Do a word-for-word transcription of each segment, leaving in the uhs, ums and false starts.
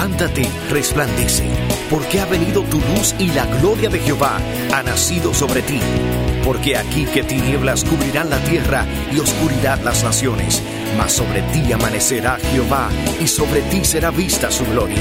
Levántate, resplandece, porque ha venido tu luz y la gloria de Jehová ha nacido sobre ti. Porque aquí que tinieblas cubrirán la tierra y oscuridad las naciones, mas sobre ti amanecerá Jehová y sobre ti será vista su gloria.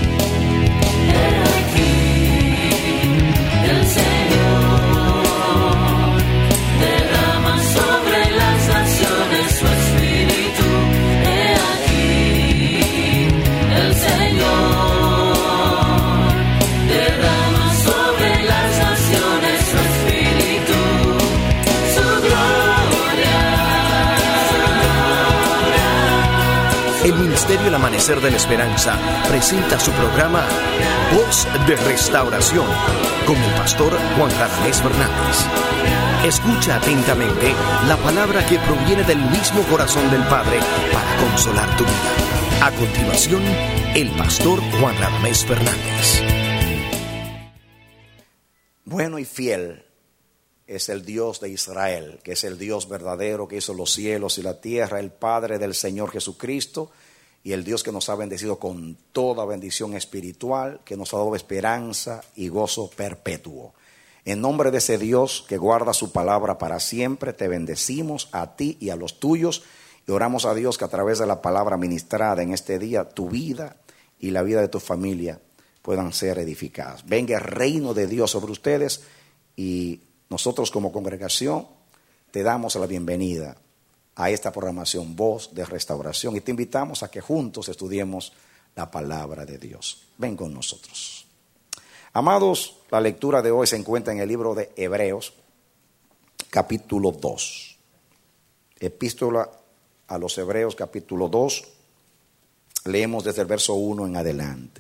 El Ministerio El Amanecer de la Esperanza presenta su programa Voz de Restauración con el pastor Juan Radamés Fernández. Escucha atentamente la palabra que proviene del mismo corazón del Padre para consolar tu vida. A continuación, el pastor Juan Radamés Fernández. Bueno y fiel es el Dios de Israel, que es el Dios verdadero que hizo los cielos y la tierra, el Padre del Señor Jesucristo, y el Dios que nos ha bendecido con toda bendición espiritual, que nos ha dado esperanza y gozo perpetuo. En nombre de ese Dios que guarda su palabra para siempre, te bendecimos a ti y a los tuyos, y oramos a Dios que a través de la palabra ministrada en este día, tu vida y la vida de tu familia puedan ser edificadas. Venga el reino de Dios sobre ustedes, y nosotros como congregación te damos la bienvenida a esta programación Voz de Restauración y te invitamos a que juntos estudiemos la palabra de Dios. Ven con nosotros. Amados, la lectura de hoy se encuentra en el libro de Hebreos, capítulo dos. Epístola a los Hebreos, capítulo dos. Leemos desde el verso uno en adelante.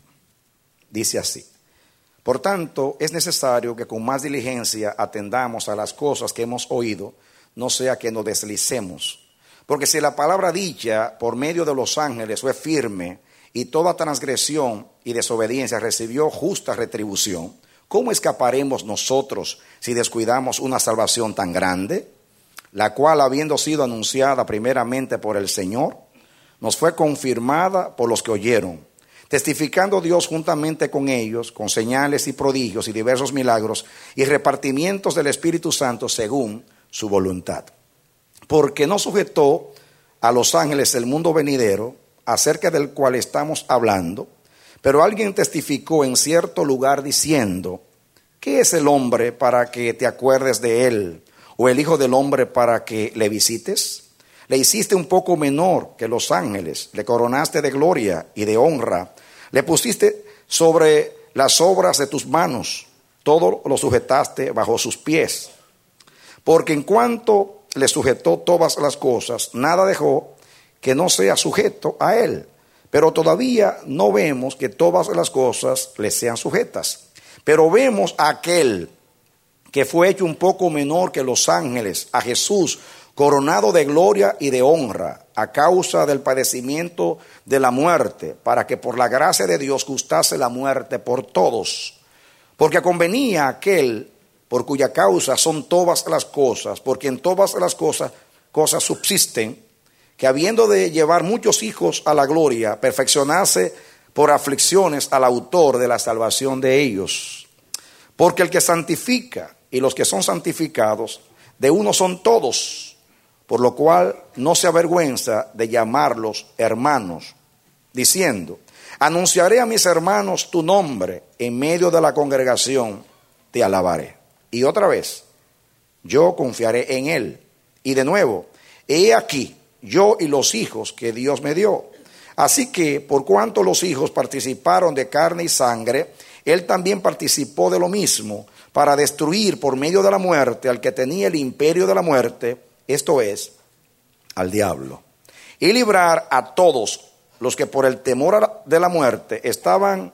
Dice así: por tanto, es necesario que con más diligencia atendamos a las cosas que hemos oído, no sea que nos deslicemos. Porque si la palabra dicha por medio de los ángeles fue firme, y toda transgresión y desobediencia recibió justa retribución, ¿cómo escaparemos nosotros si descuidamos una salvación tan grande? La cual, habiendo sido anunciada primeramente por el Señor, nos fue confirmada por los que oyeron, testificando Dios juntamente con ellos, con señales y prodigios y diversos milagros y repartimientos del Espíritu Santo según su voluntad. Porque no sujetó a los ángeles el mundo venidero, acerca del cual estamos hablando, pero alguien testificó en cierto lugar diciendo: ¿qué es el hombre para que te acuerdes de él? ¿O el hijo del hombre para que le visites? Le hiciste un poco menor que los ángeles, le coronaste de gloria y de honra, le pusiste sobre las obras de tus manos, todo lo sujetaste bajo sus pies. Porque en cuanto le sujetó todas las cosas, nada dejó que no sea sujeto a él. Pero todavía no vemos que todas las cosas le sean sujetas. Pero vemos a aquel que fue hecho un poco menor que los ángeles, a Jesús, coronado de gloria y de honra, a causa del padecimiento de la muerte, para que por la gracia de Dios gustase la muerte por todos. Porque convenía a aquel por cuya causa son todas las cosas, porque en todas las cosas, cosas subsisten, que habiendo de llevar muchos hijos a la gloria, perfeccionase por aflicciones al autor de la salvación de ellos. Porque el que santifica y los que son santificados, de uno son todos, por lo cual no se avergüenza de llamarlos hermanos, diciendo: anunciaré a mis hermanos tu nombre, en medio de la congregación te alabaré. Y otra vez, yo confiaré en él. Y de nuevo, he aquí, yo y los hijos que Dios me dio. Así que, por cuanto los hijos participaron de carne y sangre, él también participó de lo mismo, para destruir por medio de la muerte al que tenía el imperio de la muerte, esto es, al diablo, y librar a todos los que por el temor de la muerte estaban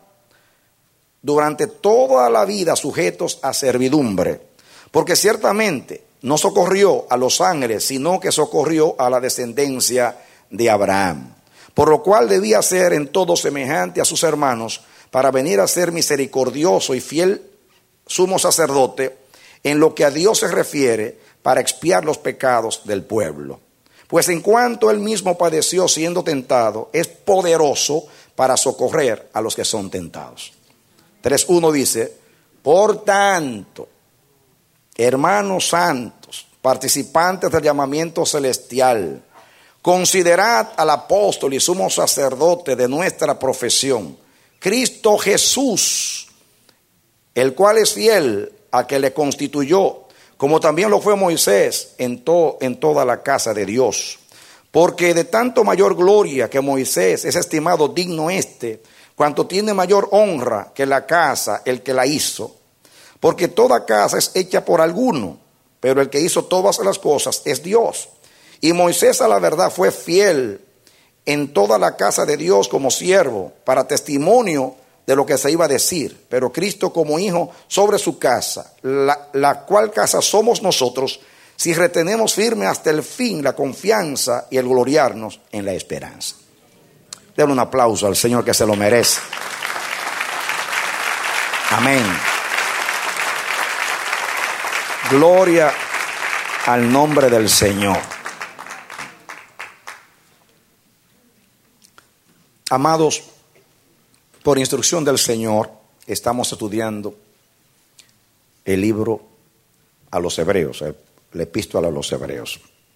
durante toda la vida sujetos a servidumbre, porque ciertamente no socorrió a los ángeles, sino que socorrió a la descendencia de Abraham, por lo cual debía ser en todo semejante a sus hermanos, para venir a ser misericordioso y fiel sumo sacerdote en lo que a Dios se refiere, para expiar los pecados del pueblo. Pues en cuanto él mismo padeció siendo tentado, es poderoso para socorrer a los que son tentados. tres uno dice: por tanto, hermanos santos, participantes del llamamiento celestial, considerad al apóstol y sumo sacerdote de nuestra profesión, Cristo Jesús, el cual es fiel a que le constituyó, como también lo fue Moisés en, to, en toda la casa de Dios. Porque de tanto mayor gloria que Moisés es estimado digno este, cuanto tiene mayor honra que la casa el que la hizo. Porque toda casa es hecha por alguno, pero el que hizo todas las cosas es Dios. Y Moisés a la verdad fue fiel en toda la casa de Dios como siervo, para testimonio de lo que se iba a decir. Pero Cristo como hijo sobre su casa, la, la cual casa somos nosotros, si retenemos firme hasta el fin la confianza y el gloriarnos en la esperanza. Denle un aplauso al Señor, que se lo merece. Amén. Gloria al nombre del Señor. Amados, por instrucción del Señor, estamos estudiando el libro a los Hebreos, la epístola a los Hebreos.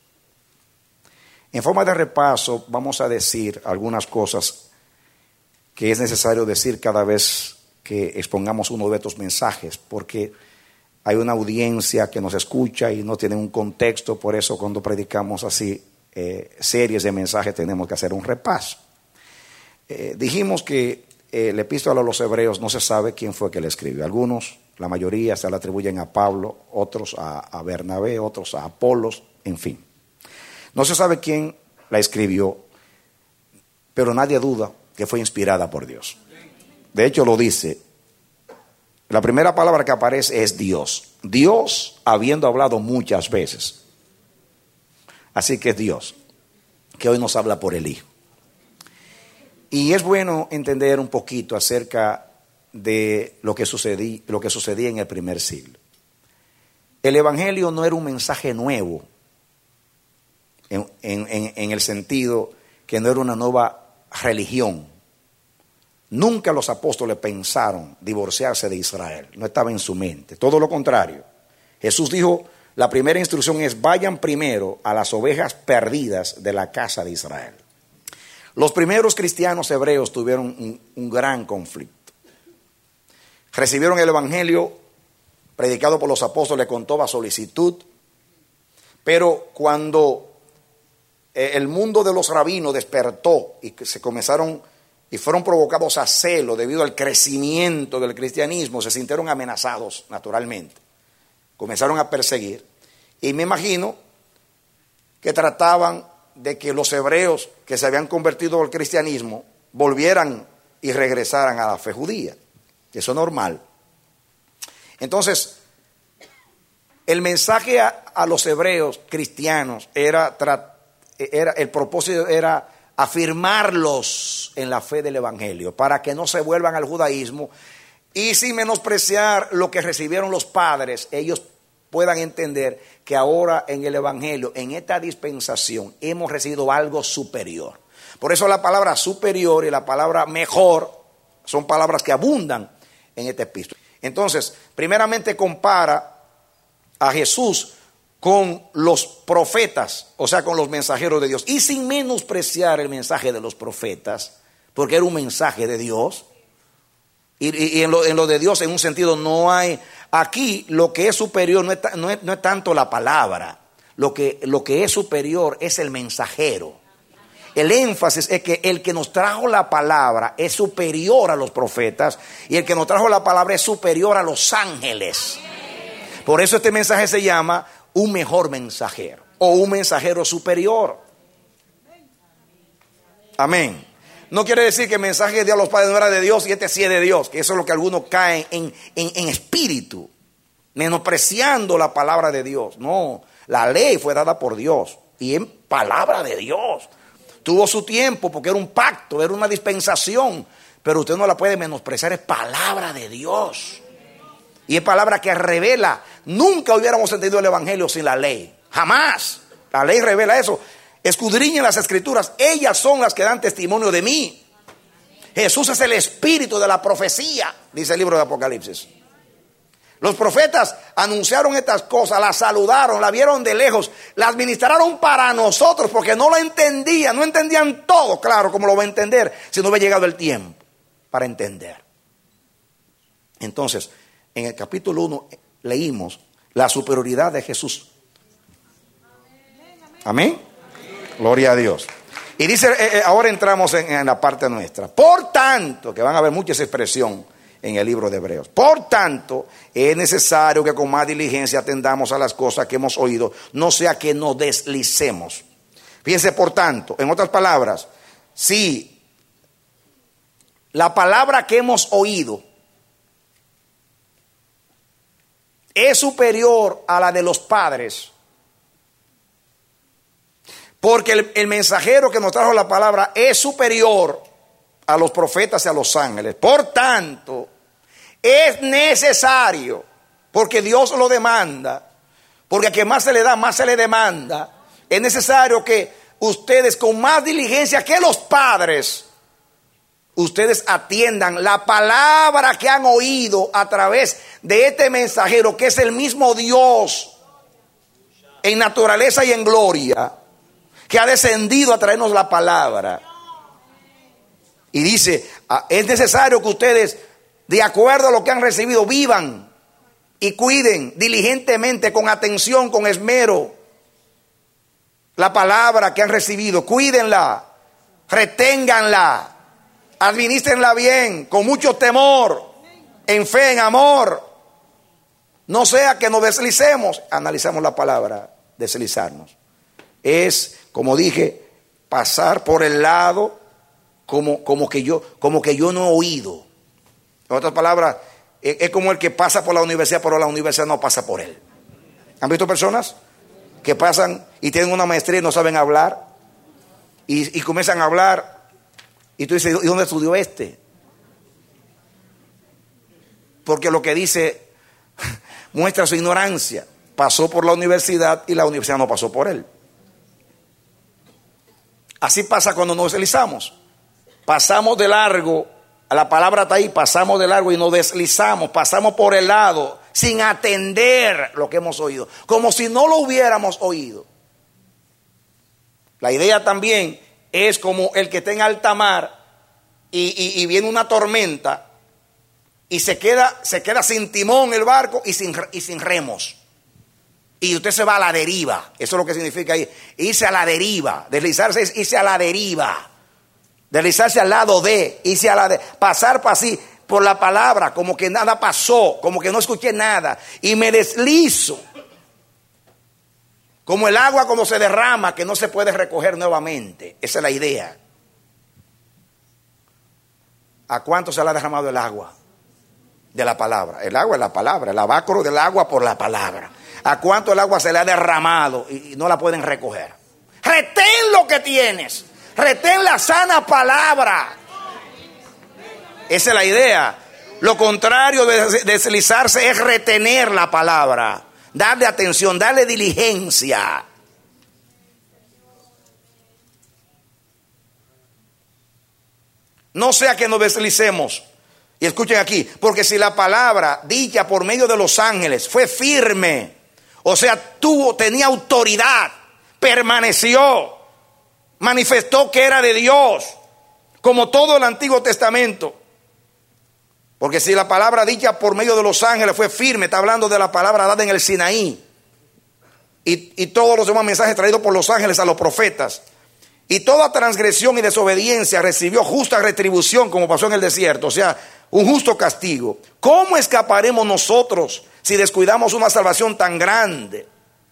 En forma de repaso, vamos a decir algunas cosas que es necesario decir cada vez que expongamos uno de estos mensajes, porque hay una audiencia que nos escucha y no tiene un contexto. Por eso cuando predicamos así eh, series de mensajes tenemos que hacer un repaso. Eh, dijimos que eh, la epístola a los Hebreos no se sabe quién fue que la escribió. Algunos, la mayoría, se la atribuyen a Pablo, otros a, a Bernabé, otros a Apolos, en fin. No se sabe quién la escribió, pero nadie duda que fue inspirada por Dios. De hecho lo dice. La primera palabra que aparece es Dios. Dios habiendo hablado muchas veces. Así que es Dios, que hoy nos habla por el Hijo. Y es bueno entender un poquito acerca de lo que sucedí, lo que sucedía en el primer siglo. El Evangelio no era un mensaje nuevo, en, en, en, en el sentido que no era una nueva religión. Nunca los apóstoles pensaron divorciarse de Israel, no estaba en su mente, todo lo contrario. Jesús dijo, la primera instrucción es: vayan primero a las ovejas perdidas de la casa de Israel. Los primeros cristianos hebreos tuvieron un, un gran conflicto. Recibieron el Evangelio predicado por los apóstoles con toda solicitud, pero cuando el mundo de los rabinos despertó y se comenzaron y fueron provocados a celo debido al crecimiento del cristianismo, se sintieron amenazados naturalmente. Comenzaron a perseguir. Y me imagino que trataban de que los hebreos que se habían convertido al cristianismo volvieran y regresaran a la fe judía. Eso es normal. Entonces, el mensaje a, a los hebreos cristianos era, era, el propósito era afirmarlos en la fe del Evangelio, para que no se vuelvan al judaísmo y sin menospreciar lo que recibieron los padres, ellos puedan entender que ahora en el Evangelio, en esta dispensación, hemos recibido algo superior. Por eso la palabra superior y la palabra mejor son palabras que abundan en esta epístola. Entonces, primeramente compara a Jesús con los profetas, o sea, con los mensajeros de Dios, y sin menospreciar el mensaje de los profetas, porque era un mensaje de Dios. Y, y, y en, lo, en lo de Dios, en un sentido, no hay. Aquí lo que es superior no es, no es, no es tanto la palabra, lo que, lo que es superior es el mensajero. El énfasis es que el que nos trajo la palabra es superior a los profetas, y el que nos trajo la palabra es superior a los ángeles. Por eso este mensaje se llama un mejor mensajero o un mensajero superior. Amén. No quiere decir que el mensaje de Dios a los padres no era de Dios y este sí es de Dios, que eso es lo que algunos caen en, en, en espíritu, menospreciando la palabra de Dios. No, la ley fue dada por Dios y en palabra de Dios. Tuvo su tiempo porque era un pacto, era una dispensación, pero usted no la puede menospreciar, es palabra de Dios. Y es palabra que revela. Nunca hubiéramos entendido el Evangelio sin la ley, jamás. La ley revela eso. Escudriñen las Escrituras, ellas son las que dan testimonio de mí. Jesús es el espíritu de la profecía, dice el libro de Apocalipsis. Los profetas anunciaron estas cosas, las saludaron, las vieron de lejos, las ministraron para nosotros porque no lo entendían, no entendían todo, claro, como lo va a entender si no hubiera llegado el tiempo para entender. Entonces, en el capítulo uno leímos la superioridad de Jesús. Amén. Gloria a Dios. Y dice, eh, ahora entramos en, en la parte nuestra. Por tanto, que van a ver muchas expresiones en el libro de Hebreos. Por tanto, es necesario que con más diligencia atendamos a las cosas que hemos oído, no sea que nos deslicemos. Fíjense, por tanto, en otras palabras, si la palabra que hemos oído es superior a la de los padres, porque el, el mensajero que nos trajo la palabra es superior a los profetas y a los ángeles. Por tanto, es necesario, porque Dios lo demanda, porque a quien más se le da, más se le demanda. Es necesario que ustedes con más diligencia que los padres, ustedes atiendan la palabra que han oído a través de este mensajero, que es el mismo Dios en naturaleza y en gloria, que ha descendido a traernos la palabra. Y dice, es necesario que ustedes, de acuerdo a lo que han recibido, vivan y cuiden diligentemente, con atención, con esmero, la palabra que han recibido. Cuídenla, reténganla, administrenla bien, con mucho temor, en fe, en amor. No sea que nos deslicemos. Analizamos la palabra, deslizarnos. Es, como dije, pasar por el lado como, como, que, yo, como que yo no he oído. En otras palabras, es, es como el que pasa por la universidad, pero la universidad no pasa por él. ¿Han visto personas que pasan y tienen una maestría y no saben hablar? Y, y comienzan a hablar y tú dices, ¿y dónde estudió este? Porque lo que dice muestra su ignorancia. Pasó por la universidad y la universidad no pasó por él. Así pasa cuando nos deslizamos. Pasamos de largo, la palabra está ahí, pasamos de largo y nos deslizamos, pasamos por el lado sin atender lo que hemos oído, como si no lo hubiéramos oído. La idea también es como el que está en alta mar y, y, y viene una tormenta y se queda, se queda sin timón el barco y sin, y sin remos. Y usted se va a la deriva. Eso es lo que significa ahí, irse a la deriva. Deslizarse es irse a la deriva. Deslizarse al lado de, irse a la de, pasar para así por la palabra, como que nada pasó, como que no escuché nada. Y me deslizo. Como el agua cuando se derrama, que no se puede recoger nuevamente. Esa es la idea. ¿A cuánto se le ha derramado el agua? De la palabra. El agua es la palabra. El lavacro del agua por la palabra. ¿A cuánto el agua se le ha derramado y no la pueden recoger? Retén lo que tienes. Retén la sana palabra. Esa es la idea. Lo contrario de deslizarse es retener la palabra. Darle atención, darle diligencia. No sea que nos deslicemos. Y escuchen aquí, porque si la palabra dicha por medio de los ángeles fue firme, o sea, tuvo, tenía autoridad, permaneció, manifestó que era de Dios, como todo el Antiguo Testamento. Porque si la palabra dicha por medio de los ángeles fue firme, está hablando de la palabra dada en el Sinaí, y, y todos los demás mensajes traídos por los ángeles a los profetas, y toda transgresión y desobediencia recibió justa retribución, como pasó en el desierto, o sea, un justo castigo. ¿Cómo escaparemos nosotros si descuidamos una salvación tan grande?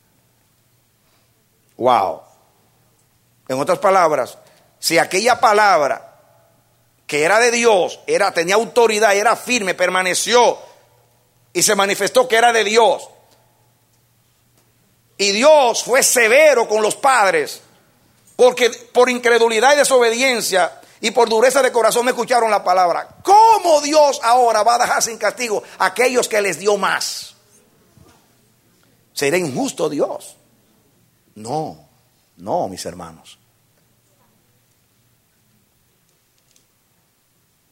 Wow. En otras palabras, si aquella palabra que era de Dios, era, tenía autoridad, era firme, permaneció y se manifestó que era de Dios, y Dios fue severo con los padres, porque por incredulidad y desobediencia y por dureza de corazón no escucharon la palabra, ¿cómo Dios ahora va a dejar sin castigo a aquellos que les dio más? ¿Será injusto Dios? No, no, mis hermanos.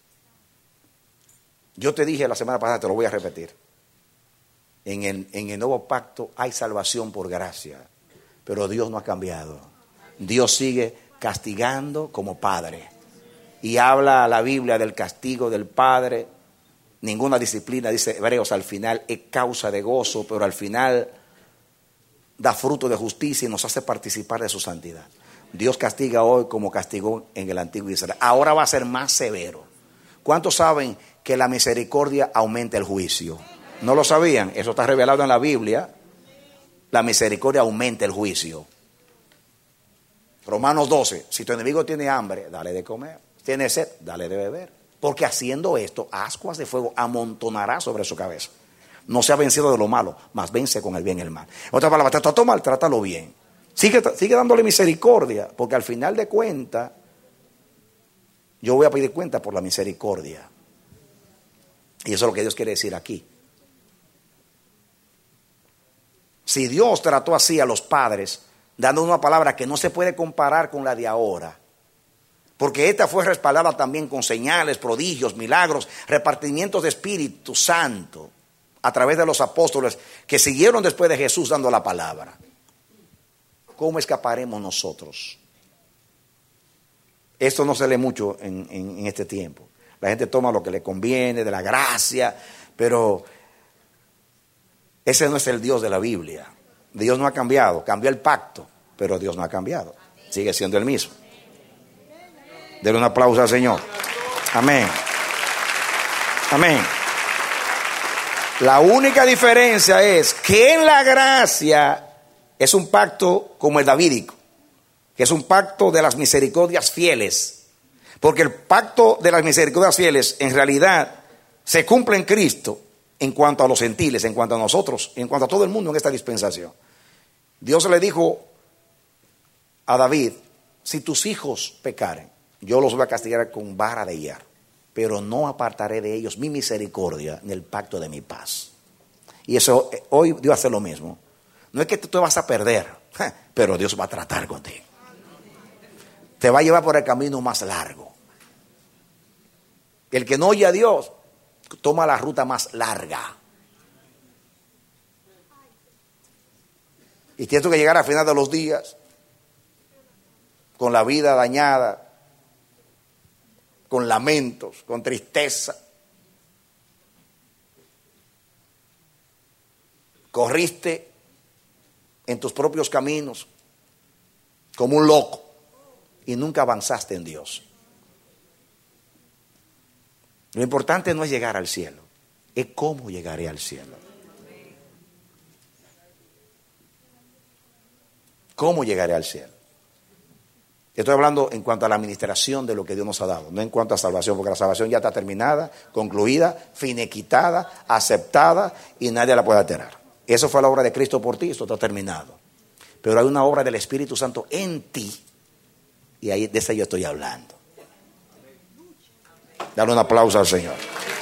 Yo te dije la semana pasada, te lo voy a repetir. En el, en el nuevo pacto hay salvación por gracia, pero Dios no ha cambiado. Dios sigue castigando como Padre. Y habla la Biblia del castigo del Padre. Ninguna disciplina, dice Hebreos, al final es causa de gozo, pero al final da fruto de justicia y nos hace participar de su santidad. Dios castiga hoy como castigó en el antiguo Israel. Ahora va a ser más severo. ¿Cuántos saben que la misericordia aumenta el juicio? ¿No lo sabían? Eso está revelado en la Biblia. La misericordia aumenta el juicio. Romanos doce, si tu enemigo tiene hambre, dale de comer. Tiene sed, dale de beber. Porque haciendo esto, ascuas de fuego amontonará sobre su cabeza. No se ha vencido de lo malo, mas vence con el bien el mal. En otras palabras, te trató mal, trátalo bien. Sigue, sigue dándole misericordia, porque al final de cuentas, yo voy a pedir cuenta por la misericordia. Y eso es lo que Dios quiere decir aquí. Si Dios trató así a los padres, dando una palabra que no se puede comparar con la de ahora, porque esta fue respaldada también con señales, prodigios, milagros, repartimientos de Espíritu Santo a través de los apóstoles que siguieron después de Jesús dando la palabra. ¿Cómo escaparemos nosotros? Esto no se lee mucho en, en, en este tiempo. La gente toma lo que le conviene, de la gracia, pero ese no es el Dios de la Biblia. Dios no ha cambiado, cambió el pacto, pero Dios no ha cambiado. Sigue siendo el mismo. Denle un aplauso al Señor. Amén. Amén. La única diferencia es que en la gracia es un pacto como el davídico, que es un pacto de las misericordias fieles. Porque el pacto de las misericordias fieles en realidad se cumple en Cristo en cuanto a los gentiles, en cuanto a nosotros, en cuanto a todo el mundo en esta dispensación. Dios le dijo a David, si tus hijos pecaren, yo los voy a castigar con vara de hierro, pero no apartaré de ellos mi misericordia en el pacto de mi paz. Y eso, hoy Dios hace lo mismo. No es que tú te vas a perder, pero Dios va a tratar contigo. Te va a llevar por el camino más largo. El que no oye a Dios, toma la ruta más larga. Y tienes que llegar al final de los días con la vida dañada, con lamentos, con tristeza. Corriste en tus propios caminos como un loco y nunca avanzaste en Dios. Lo importante no es llegar al cielo, es cómo llegaré al cielo. ¿Cómo llegaré al cielo? Estoy hablando en cuanto a la administración de lo que Dios nos ha dado, no en cuanto a salvación, porque la salvación ya está terminada, concluida, finiquitada, aceptada y nadie la puede alterar. Eso fue la obra de Cristo por ti, esto está terminado. Pero hay una obra del Espíritu Santo en ti y ahí de esa yo estoy hablando. Dale un aplauso al Señor.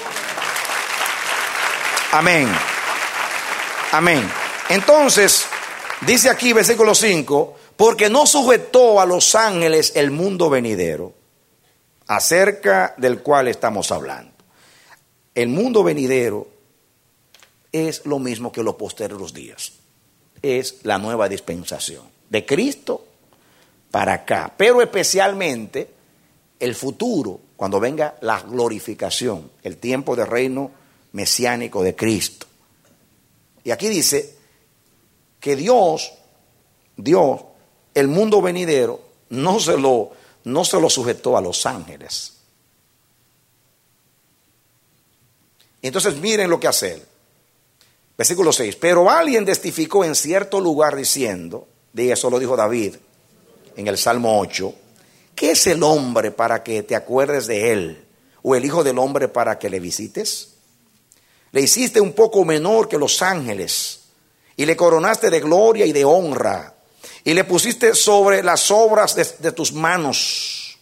Amén. Amén. Entonces, dice aquí versículo cinco, porque no sujetó a los ángeles el mundo venidero, acerca del cual estamos hablando. El mundo venidero es lo mismo que los posteriores días. Es la nueva dispensación de Cristo para acá, pero especialmente el futuro, cuando venga la glorificación, el tiempo del reino mesiánico de Cristo. Y aquí dice que Dios, Dios, el mundo venidero, no se lo, no se lo sujetó a los ángeles. Entonces miren lo que hace él. Versículo seis, pero alguien testificó en cierto lugar diciendo, de eso lo dijo David en el Salmo ocho, ¿qué es el hombre para que te acuerdes de él? ¿O el hijo del hombre para que le visites? Le hiciste un poco menor que los ángeles y le coronaste de gloria y de honra y le pusiste sobre las obras de, de tus manos.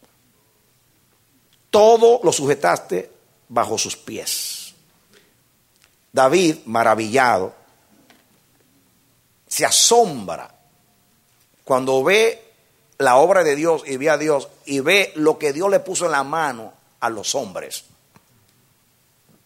Todo lo sujetaste bajo sus pies. David, maravillado, se asombra cuando ve la obra de Dios y ve a Dios y ve lo que Dios le puso en la mano a los hombres.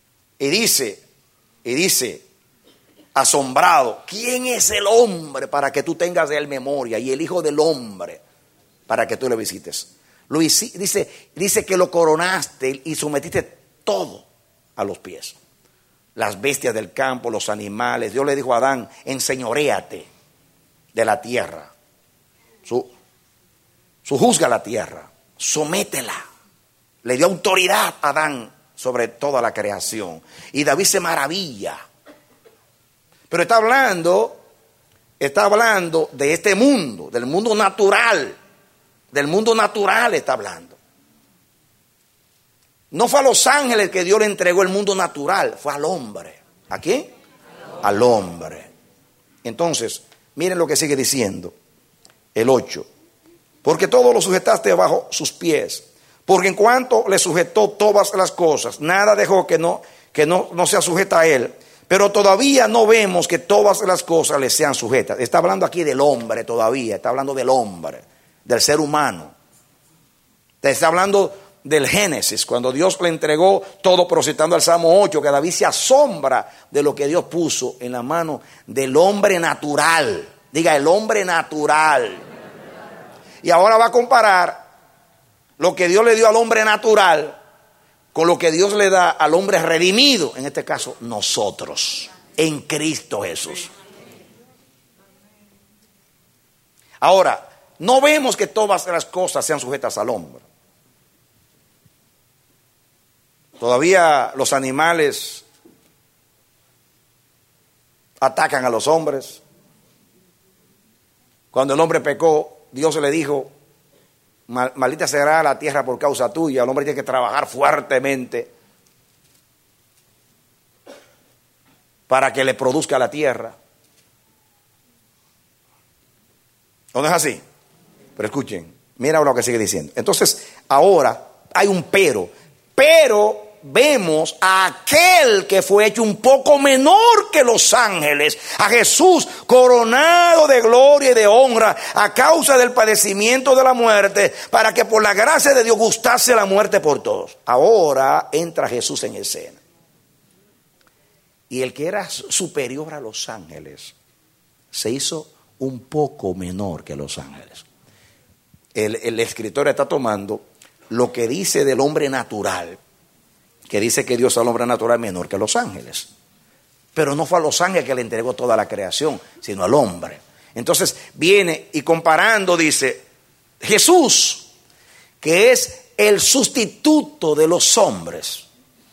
Y dice, y dice, asombrado, ¿quién es el hombre para que tú tengas de él memoria? Y el Hijo del Hombre para que tú le visites. Lo hici, dice, dice que lo coronaste y sometiste todo a los pies. Las bestias del campo, los animales. Dios le dijo a Adán, enseñoréate de la tierra. Su, su juzga la tierra, sométela. Le dio autoridad a Adán sobre toda la creación. Y David se maravilla. Pero está hablando, está hablando de este mundo, del mundo natural. Del mundo natural está hablando. No fue a los ángeles que Dios le entregó el mundo natural, fue al hombre. ¿A quién? Al hombre. Entonces, miren lo que sigue diciendo el ocho. Porque todo lo sujetaste bajo sus pies. Porque en cuanto le sujetó todas las cosas, nada dejó que no, que no, no sea sujeta a él. Pero todavía no vemos que todas las cosas le sean sujetas. Está hablando aquí del hombre todavía, está hablando del hombre, del ser humano. Está hablando del Génesis, cuando Dios le entregó todo, pero citando al Salmo ocho, que David se asombra de lo que Dios puso en la mano del hombre natural. Diga, el hombre natural. Y ahora va a comparar lo que Dios le dio al hombre natural con lo que Dios le da al hombre redimido, en este caso nosotros, en Cristo Jesús. Ahora, no vemos que todas las cosas sean sujetas al hombre. Todavía los animales atacan a los hombres. Cuando el hombre pecó, Dios le dijo, maldita será la tierra por causa tuya. El hombre tiene que trabajar fuertemente para que le produzca la tierra. ¿O no es así? Pero escuchen, mira lo que sigue diciendo. Entonces, ahora hay un pero. Pero vemos a aquel que fue hecho un poco menor que los ángeles, a Jesús coronado de gloria y de honra a causa del padecimiento de la muerte, para que por la gracia de Dios gustase la muerte por todos. Ahora entra Jesús en escena. Y el que era superior a los ángeles se hizo un poco menor que los ángeles. El, el escritor está tomando lo que dice del hombre natural, que dice que Dios al hombre natural es menor que los ángeles. Pero no fue a los ángeles que le entregó toda la creación, sino al hombre. Entonces viene y comparando dice, Jesús, que es el sustituto de los hombres.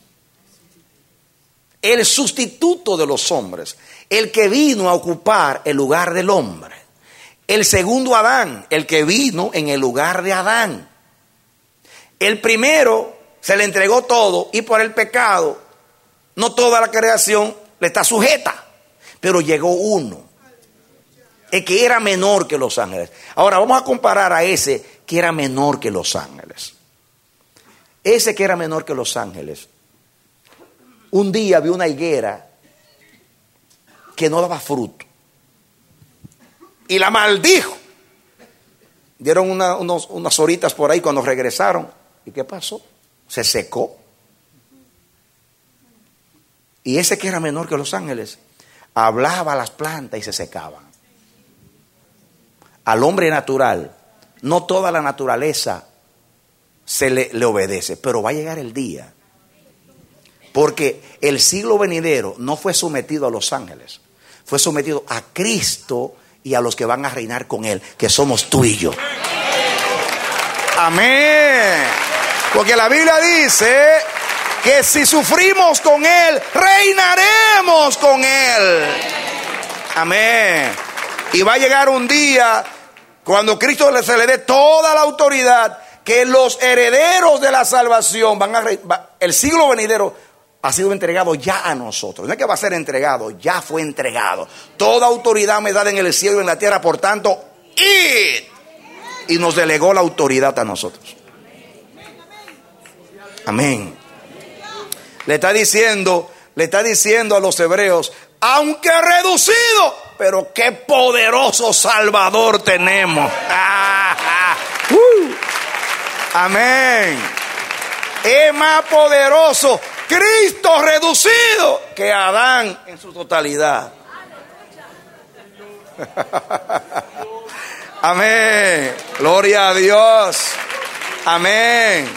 El sustituto de los hombres. El que vino a ocupar el lugar del hombre. El segundo Adán, el que vino en el lugar de Adán. El primero se le entregó todo y por el pecado no toda la creación le está sujeta, pero llegó uno, el que era menor que los ángeles. Ahora vamos a comparar a ese que era menor que los ángeles. Ese que era menor que los ángeles, un día vio una higuera que no daba fruto y la maldijo. Dieron una, unos, unas horitas por ahí cuando regresaron. ¿Y qué pasó? Se secó. Y ese que era menor que los ángeles hablaba a las plantas y se secaban. Al hombre natural, no toda la naturaleza se le, le obedece, pero va a llegar el día. Porque el siglo venidero no fue sometido a los ángeles, fue sometido a Cristo y a los que van a reinar con Él, que somos tú y yo. Amén. Porque la Biblia dice que si sufrimos con Él, reinaremos con Él. Amén. Y va a llegar un día cuando Cristo se le dé toda la autoridad, que los herederos de la salvación van a va, el siglo venidero ha sido entregado ya a nosotros. No es que va a ser entregado, ya fue entregado. Toda autoridad me da en el cielo y en la tierra, por tanto, id. Y nos delegó la autoridad a nosotros. Amén. Le está diciendo, le está diciendo a los hebreos, aunque reducido, pero qué poderoso Salvador tenemos. Ah, ah, uh. Amén. Es más poderoso Cristo reducido que Adán en su totalidad. Amén. Gloria a Dios. Amén.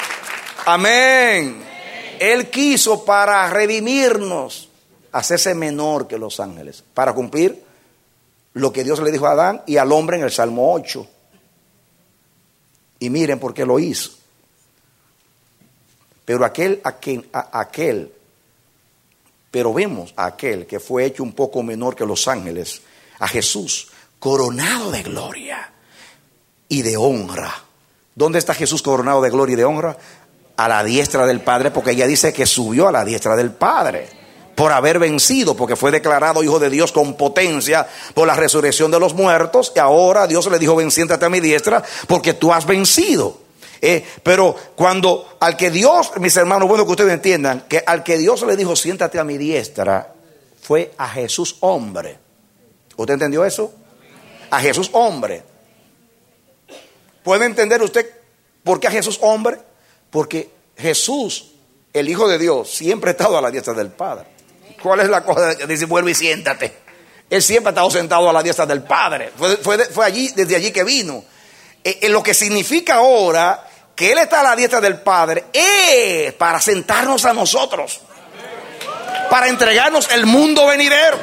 Amén. Él quiso para redimirnos, hacerse menor que los ángeles, para cumplir lo que Dios le dijo a Adán y al hombre en el Salmo ocho. Y miren por qué lo hizo. Pero aquel, aquel, a, aquel, pero vemos a aquel que fue hecho un poco menor que los ángeles, a Jesús, coronado de gloria y de honra. ¿Dónde está Jesús coronado de gloria y de honra? A la diestra del Padre, porque ella dice que subió a la diestra del Padre por haber vencido, porque fue declarado hijo de Dios con potencia por la resurrección de los muertos, y ahora Dios le dijo: ven, siéntate a mi diestra porque tú has vencido. Eh, pero cuando al que Dios, mis hermanos, bueno que ustedes entiendan, que al que Dios le dijo siéntate a mi diestra, fue a Jesús hombre. ¿Usted entendió eso? A Jesús hombre. ¿Puede entender usted por qué a Jesús hombre? Porque Jesús, el Hijo de Dios, siempre ha estado a la diestra del Padre. ¿Cuál es la cosa? Dice: vuelve y siéntate. Él siempre ha estado sentado a la diestra del Padre. Fue, fue, fue allí, desde allí que vino. Eh, eh, lo que significa ahora que Él está a la diestra del Padre es para sentarnos a nosotros, para entregarnos el mundo venidero.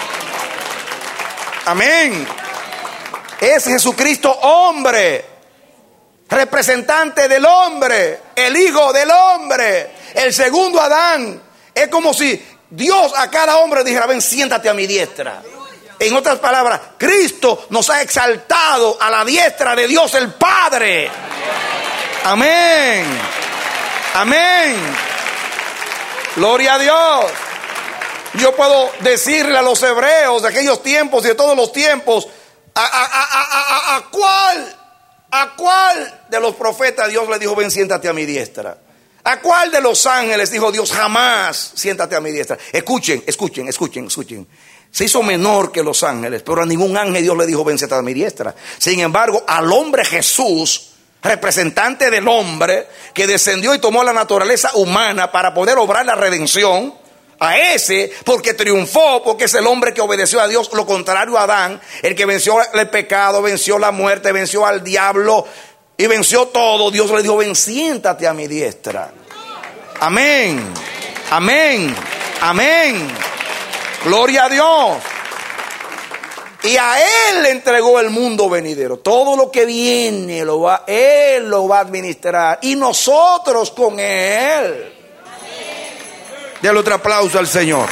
Amén. Es Jesucristo hombre, representante del hombre, el Hijo del hombre, el segundo Adán. Es como si Dios a cada hombre dijera: ven, siéntate a mi diestra. En otras palabras, Cristo nos ha exaltado a la diestra de Dios el Padre. Amén. Amén. Gloria a Dios. Yo puedo decirle a los hebreos de aquellos tiempos y de todos los tiempos: ¿a, a, a, a, a, a cuál? ¿A cuál de los profetas Dios le dijo: ven, siéntate a mi diestra? ¿A cuál de los ángeles dijo Dios: jamás siéntate a mi diestra? Escuchen, escuchen, escuchen, escuchen. Se hizo menor que los ángeles, pero a ningún ángel Dios le dijo: ven, siéntate a mi diestra. Sin embargo, al hombre Jesús, representante del hombre, que descendió y tomó la naturaleza humana para poder obrar la redención, a ese, porque triunfó, porque es el hombre que obedeció a Dios, lo contrario a Adán, el que venció el pecado, venció la muerte, venció al diablo y venció todo. Dios le dijo: ven, siéntate a mi diestra. Amén, amén, amén. Gloria a Dios. Y a Él le entregó el mundo venidero. Todo lo que viene lo va, Él lo va a administrar, y nosotros con Él. Dale otro aplauso al Señor.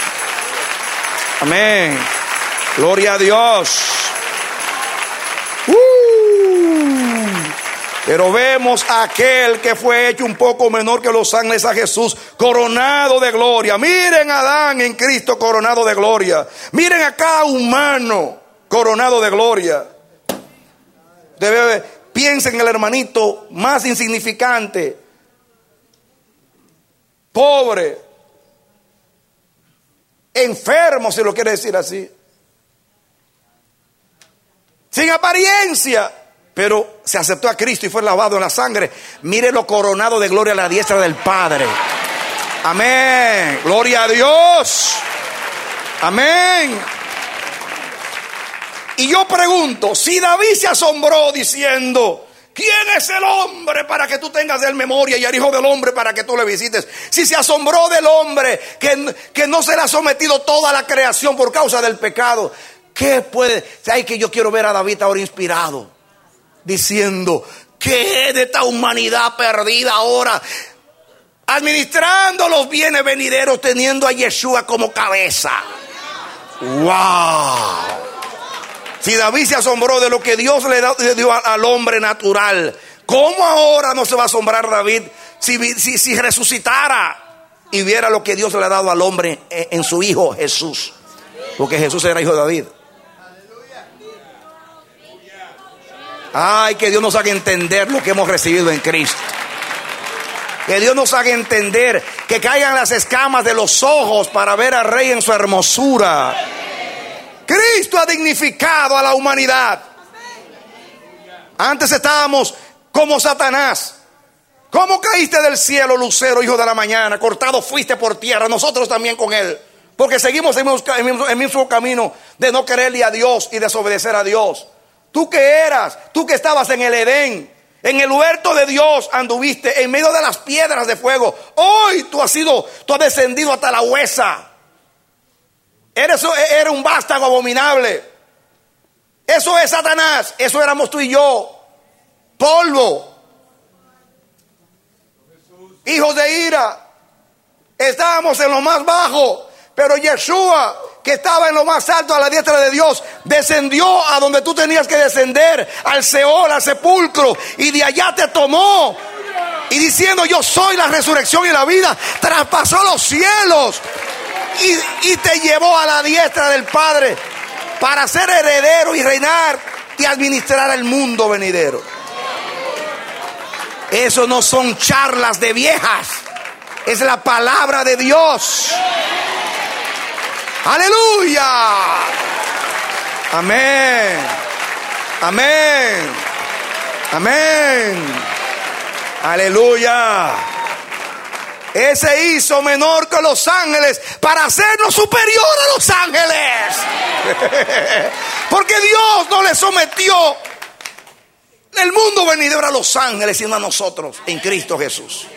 Amén. Gloria a Dios. Uh, pero vemos a aquel que fue hecho un poco menor que los ángeles, a Jesús, coronado de gloria. Miren a Adán en Cristo, coronado de gloria. Miren a cada humano, coronado de gloria. Debe, piensen en el hermanito más insignificante, pobre, enfermo, si lo quiere decir así, sin apariencia, pero se aceptó a Cristo y fue lavado en la sangre. Mírelo coronado de gloria a la diestra del Padre. Amén. Gloria a Dios. Amén. Y yo pregunto, si David se asombró diciendo: ¿quién es el hombre para que tú tengas de él memoria, y el hijo del hombre para que tú le visites? Si se asombró del hombre que, que no se le ha sometido toda la creación por causa del pecado, ¿qué puede? Ay, que yo quiero ver a David ahora inspirado, diciendo: ¿qué de esta humanidad perdida ahora? Administrando los bienes venideros, teniendo a Yeshua como cabeza. ¡Wow! Si David se asombró de lo que Dios le dio al hombre natural, ¿cómo ahora no se va a asombrar David si, si, si resucitara y viera lo que Dios le ha dado al hombre en, en su Hijo Jesús? Porque Jesús era hijo de David. Ay, que Dios nos haga entender lo que hemos recibido en Cristo. Que Dios nos haga entender, que caigan las escamas de los ojos para ver al Rey en su hermosura. Cristo ha dignificado a la humanidad. Antes estábamos como Satanás, ¿Cómo caíste del cielo, lucero, hijo de la mañana? Cortado fuiste por tierra, nosotros también con él. Porque seguimos en el mismo camino de no quererle a Dios y desobedecer a Dios. Tú que eras, tú que estabas en el Edén, en el huerto de Dios anduviste, en medio de las piedras de fuego. Hoy tú has sido, tú has descendido hasta la huesa. Eres, eres un vástago abominable. Eso es Satanás, eso éramos tú y yo. Polvo. Hijos de ira. Estábamos en lo más bajo, pero Yeshua, que estaba en lo más alto a la diestra de Dios, descendió a donde tú tenías que descender, al Seol, al sepulcro, y de allá te tomó. Y diciendo, yo soy la resurrección y la vida, traspasó los cielos y, y te llevó a la diestra del Padre para ser heredero y reinar y administrar el mundo venidero. Eso no son charlas de viejas, es la palabra de Dios. Aleluya. Amén. Amén. Amén. Aleluya. Él se hizo menor que los ángeles para hacernos superior a los ángeles. Porque Dios no le sometió el mundo venidero a los ángeles, sino a nosotros en Cristo Jesús.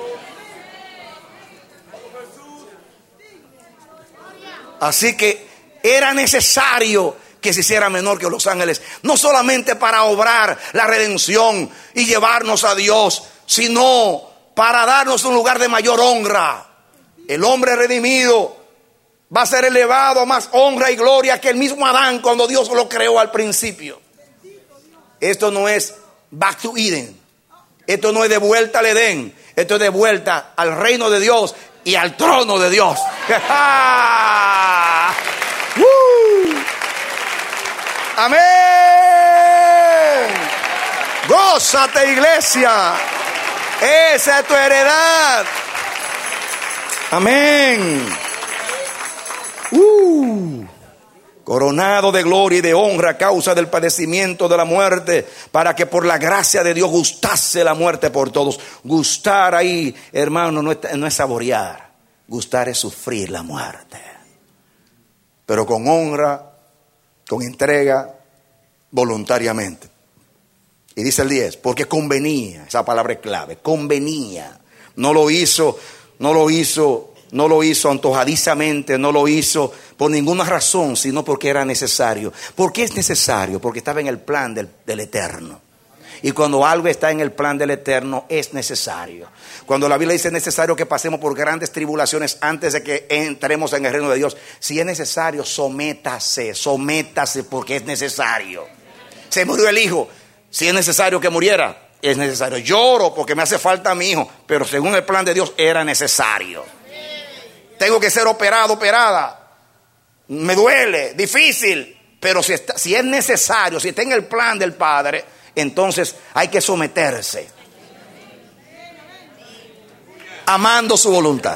Así que era necesario que se hiciera menor que los ángeles, no solamente para obrar la redención y llevarnos a Dios, sino para darnos un lugar de mayor honra. El hombre redimido va a ser elevado a más honra y gloria que el mismo Adán cuando Dios lo creó al principio. Esto no es back to Eden, esto no es de vuelta al Edén, esto es de vuelta al reino de Dios y al trono de Dios. ¡Uh! Amén. Gózate, iglesia. Esa es tu heredad. Amén. Uh. Coronado de gloria y de honra a causa del padecimiento de la muerte, para que por la gracia de Dios gustase la muerte por todos. Gustar ahí, hermano, no es, no es saborear. Gustar es sufrir la muerte, pero con honra, con entrega, voluntariamente. Y dice el diez, porque convenía, esa palabra es clave, convenía. No lo hizo, no lo hizo, no lo hizo antojadizamente, no lo hizo por ninguna razón, sino porque era necesario. ¿Por qué es necesario? Porque estaba en el plan del, del Eterno. Y cuando algo está en el plan del Eterno, es necesario. Cuando la Biblia dice es necesario que pasemos por grandes tribulaciones antes de que entremos en el reino de Dios, si es necesario, sométase, sométase porque es necesario. Se murió el hijo, si es necesario que muriera, es necesario. Lloro porque me hace falta mi hijo, pero según el plan de Dios era necesario. Tengo que ser operado, operada, me duele, difícil, pero si, está, si es necesario, si está en el plan del Padre, entonces hay que someterse, amando su voluntad,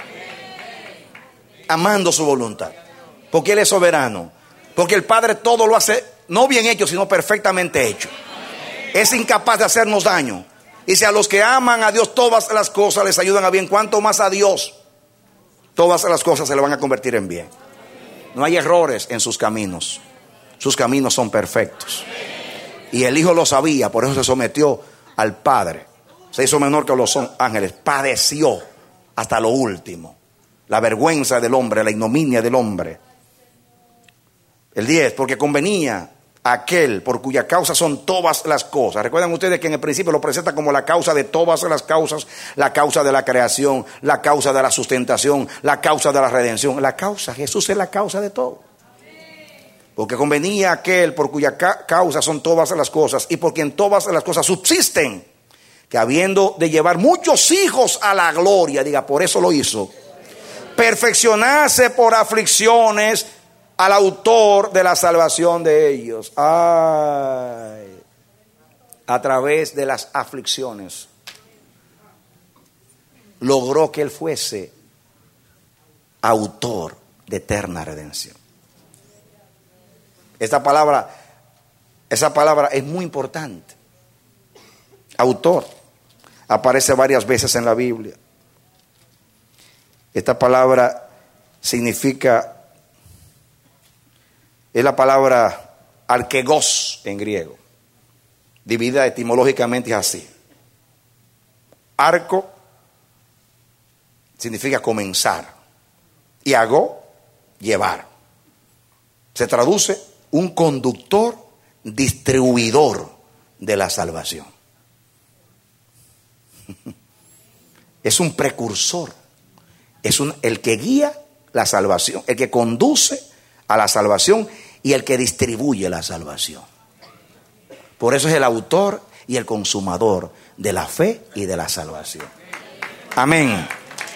amando su voluntad, porque Él es soberano, porque el Padre todo lo hace no bien hecho, sino perfectamente hecho. Es incapaz de hacernos daño. Y si a los que aman a Dios todas las cosas les ayudan a bien, cuanto más a Dios todas las cosas se le van a convertir en bien. No hay errores en sus caminos, sus caminos son perfectos. Y el Hijo lo sabía, por eso se sometió al Padre. Se hizo menor que los ángeles, padeció hasta lo último. La vergüenza del hombre, la ignominia del hombre. El diez, porque convenía a aquel por cuya causa son todas las cosas. Recuerdan ustedes que en el principio lo presenta como la causa de todas las causas, la causa de la creación, la causa de la sustentación, la causa de la redención. La causa, Jesús es la causa de todo. Porque convenía a aquel por cuya ca- causa son todas las cosas y por quien todas las cosas subsisten, que habiendo de llevar muchos hijos a la gloria, diga, por eso lo hizo, perfeccionarse por aflicciones al autor de la salvación de ellos. Ay, a través de las aflicciones logró que él fuese autor de eterna redención. Esta palabra, esa palabra es muy importante. Autor. Aparece varias veces en la Biblia. Esta palabra significa, es la palabra arquegos en griego. Dividida etimológicamente es así. Arco significa comenzar y agó, llevar. Se traduce un conductor, distribuidor de la salvación. Es un precursor, es un, el que guía la salvación, el que conduce a la salvación y el que distribuye la salvación. Por eso es el autor y el consumador de la fe y de la salvación. Amén.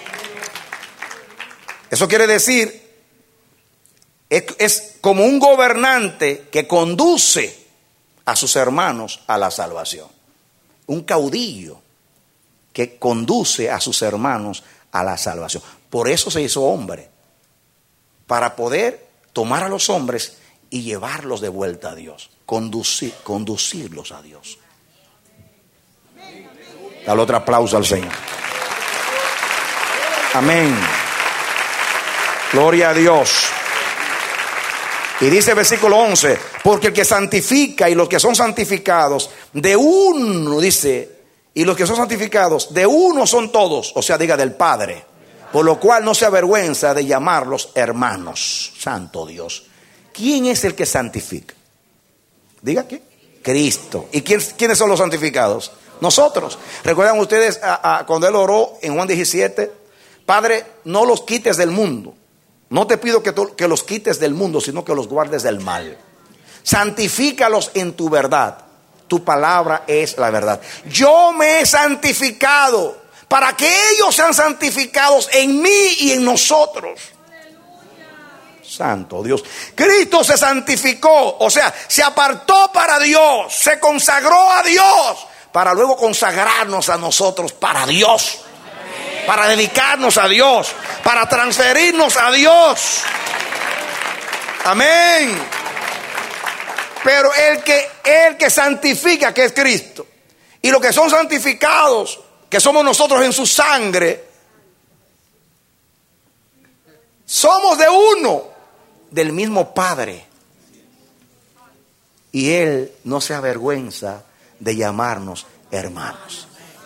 Eso quiere decir, es, es como un gobernante que conduce a sus hermanos a la salvación. Un caudillo que conduce a sus hermanos a la salvación. Por eso se hizo hombre, para poder tomar a los hombres y llevarlos de vuelta a Dios, conducir, conducirlos a Dios. Dale otro aplauso al Señor. Amén. Gloria a Dios. Y dice el versículo once, porque el que santifica y los que son santificados, de uno, dice, y los que son santificados, de uno son todos, o sea, diga del Padre, por lo cual no se avergüenza de llamarlos hermanos. Santo Dios. ¿Quién es el que santifica? Diga qué. Cristo. ¿Y quién, quiénes son los santificados? Nosotros. ¿Recuerdan ustedes a, a, cuando él oró en Juan diecisiete? Padre, no los quites del mundo. No te pido que, tú, que los quites del mundo, sino que los guardes del mal. Santifícalos en tu verdad. Tu palabra es la verdad. Yo me he santificado para que ellos sean santificados en mí y en nosotros. Santo Dios. Cristo se santificó, o sea, se apartó para Dios, se consagró a Dios, para luego consagrarnos a nosotros para Dios, para dedicarnos a Dios, para transferirnos a Dios. Amén. Pero el que, el que santifica, que es Cristo, y los que son santificados, que somos nosotros en su sangre, somos de uno, del mismo Padre. Y Él no se avergüenza de llamarnos hermanos.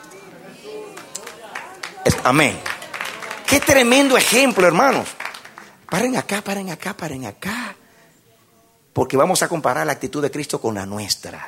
Es, amén. Qué tremendo ejemplo, hermanos. Paren acá, paren acá, paren acá. Porque vamos a comparar la actitud de Cristo con la nuestra.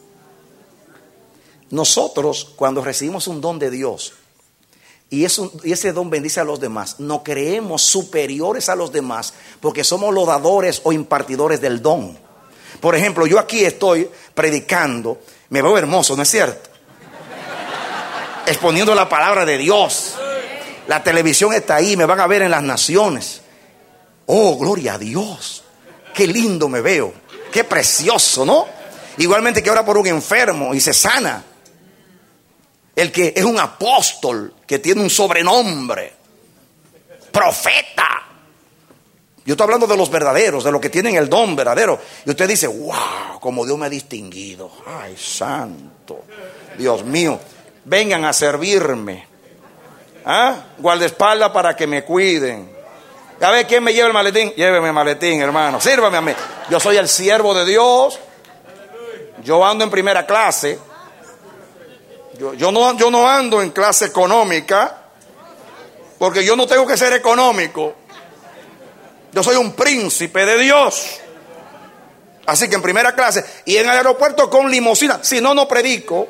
Nosotros, cuando recibimos un don de Dios, y, es un, y ese don bendice a los demás, nos creemos superiores a los demás porque somos los dadores o impartidores del don. Por ejemplo, yo aquí estoy predicando, me veo hermoso, ¿no es cierto? Exponiendo la palabra de Dios. La televisión está ahí, me van a ver en las naciones. Oh, gloria a Dios. Qué lindo me veo, qué precioso, ¿no? Igualmente que ora por un enfermo y se sana. El que es un apóstol, que tiene un sobrenombre, profeta. Yo estoy hablando de los verdaderos, de los que tienen el don verdadero. Y usted dice, wow, como Dios me ha distinguido. Ay, santo, Dios mío, vengan a servirme. ¿Ah? Guardaespaldas para que me cuiden. A ver, ¿quién me lleva el maletín? Lléveme el maletín, hermano, sírvame a mí. Yo soy el siervo de Dios. Yo ando en primera clase. Yo, yo, no, yo no ando en clase económica, porque yo no tengo que ser económico. Yo soy un príncipe de Dios. Así que en primera clase. Y en el aeropuerto con limusina. Si no, no predico.